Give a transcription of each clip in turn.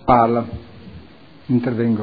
Parla. Intervengo.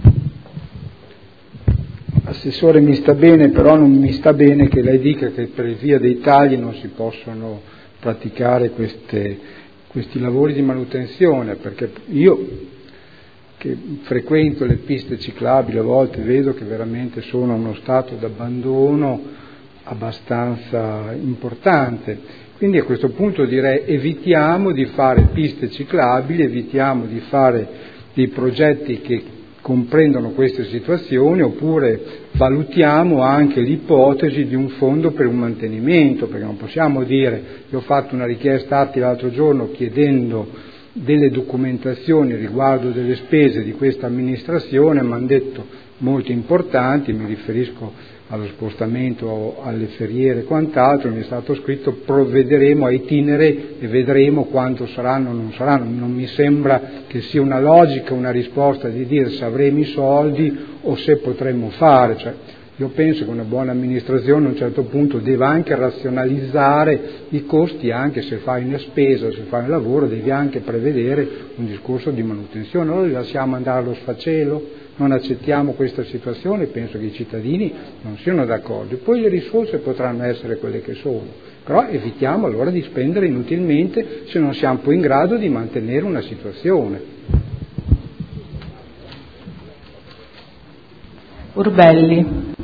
Assessore, mi sta bene, però non mi sta bene che lei dica che per via dei tagli non si possono praticare questi lavori di manutenzione, perché io che frequento le piste ciclabili a volte vedo che veramente sono a uno stato d'abbandono abbastanza importante. Quindi a questo punto direi evitiamo di fare piste ciclabili, evitiamo di fare dei progetti che comprendono queste situazioni, oppure valutiamo anche l'ipotesi di un fondo per un mantenimento, perché non possiamo dire, io ho fatto una richiesta atti l'altro giorno chiedendo delle documentazioni riguardo delle spese di questa amministrazione, mi hanno detto molto importanti, mi riferisco allo spostamento alle ferriere e quant'altro, mi è stato scritto provvederemo a itinere e vedremo quanto saranno o non saranno. Non mi sembra che sia una logica, una risposta di dire se avremo i soldi o se potremmo fare, cioè, io penso che una buona amministrazione a un certo punto deve anche razionalizzare i costi, anche se fai una spesa, se fai un lavoro, devi anche prevedere un discorso di manutenzione. Allora li lasciamo andare allo sfacelo, non accettiamo questa situazione, penso che i cittadini non siano d'accordo. E poi le risorse potranno essere quelle che sono, però evitiamo allora di spendere inutilmente se non siamo poi in grado di mantenere una situazione. Urbelli.